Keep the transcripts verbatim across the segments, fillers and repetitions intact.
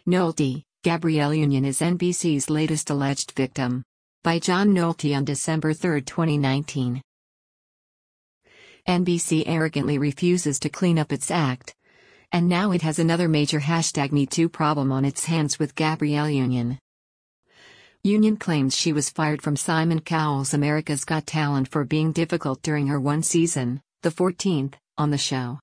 Nolte, Gabrielle Union is N B C's latest alleged victim. By John Nolte on December third, twenty nineteen. N B C arrogantly refuses to clean up its act. And now it has another major hashtag Me Too problem on its hands with Gabrielle Union. Union claims she was fired from Simon Cowell's America's Got Talent for being difficult during her one season, the fourteenth, on the show.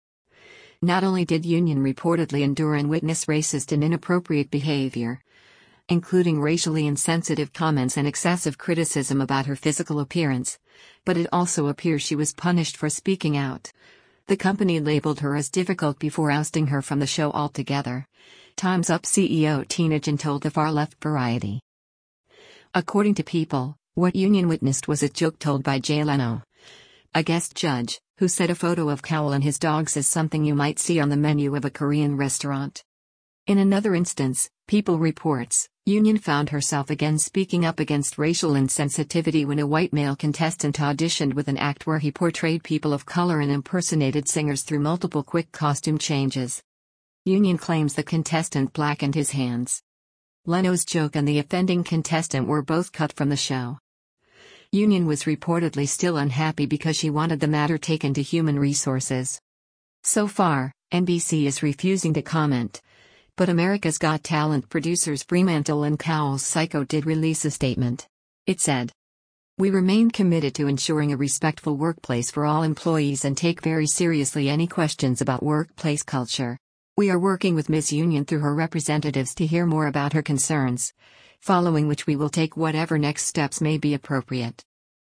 Not only did Union reportedly endure and witness racist and inappropriate behavior, including racially insensitive comments and excessive criticism about her physical appearance, but it also appears she was punished for speaking out. The company labeled her as difficult before ousting her from the show altogether. Time's Up C E O Tina Jin told the far-left Variety. According to People, what Union witnessed was a joke told by Jay Leno, a guest judge, who said a photo of Cowell and his dogs is something you might see on the menu of a Korean restaurant. In another instance, People reports, Union found herself again speaking up against racial insensitivity when a white male contestant auditioned with an act where he portrayed people of color and impersonated singers through multiple quick costume changes. Union claims the contestant blackened his hands. Leno's joke and the offending contestant were both cut from the show. Union was reportedly still unhappy because she wanted the matter taken to Human Resources. So far, N B C is refusing to comment. But America's Got Talent producers Fremantle and Cowell's Psycho did release a statement. It said, "We remain committed to ensuring a respectful workplace for all employees and take very seriously any questions about workplace culture. We are working with Miz Union through her representatives to hear more about her concerns, following which we will take whatever next steps may be appropriate."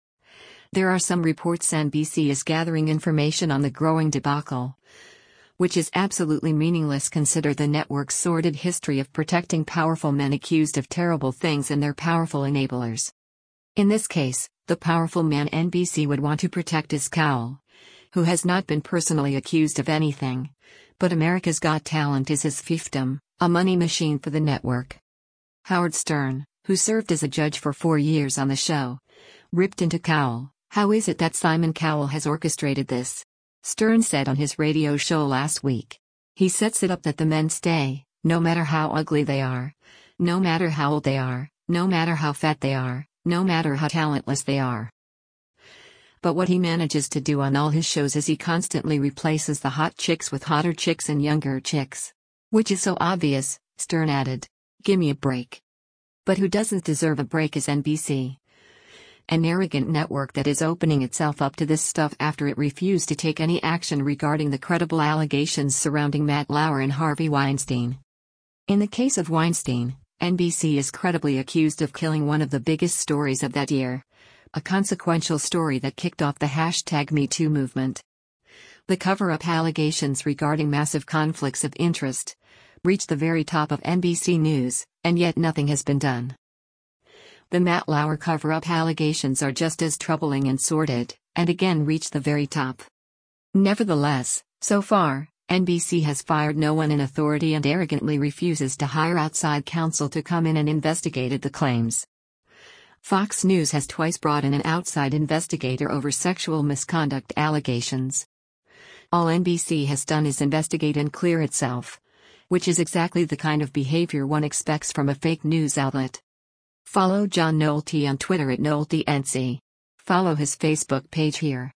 There are some reports N B C is gathering information on the growing debacle, which is absolutely meaningless consider the network's sordid history of protecting powerful men accused of terrible things and their powerful enablers. In this case, the powerful man N B C would want to protect is Cowell, who has not been personally accused of anything, but America's Got Talent is his fiefdom, a money machine for the network. Howard Stern, who served as a judge for four years on the show, ripped into Cowell. "How is it that Simon Cowell has orchestrated this?" Stern said on his radio show last week. "He sets it up that the men stay, no matter how ugly they are, no matter how old they are, no matter how fat they are, no matter how talentless they are." But what he manages to do on all his shows is he constantly replaces the hot chicks with hotter chicks and younger chicks. Which is so obvious, Stern added. Gimme a break. But who doesn't deserve a break is N B C. An arrogant network that is opening itself up to this stuff after it refused to take any action regarding the credible allegations surrounding Matt Lauer and Harvey Weinstein. In the case of Weinstein, N B C is credibly accused of killing one of the biggest stories of that year, a consequential story that kicked off the hashtag Me Too movement. The cover-up allegations regarding massive conflicts of interest reached the very top of N B C News, and yet nothing has been done. The Matt Lauer cover-up allegations are just as troubling and sordid, and again reach the very top. Nevertheless, so far, N B C has fired no one in authority and arrogantly refuses to hire outside counsel to come in and investigate the claims. Fox News has twice brought in an outside investigator over sexual misconduct allegations. All N B C has done is investigate and clear itself, which is exactly the kind of behavior one expects from a fake news outlet. Follow John Nolte on Twitter at NolteNC. Follow his Facebook page here.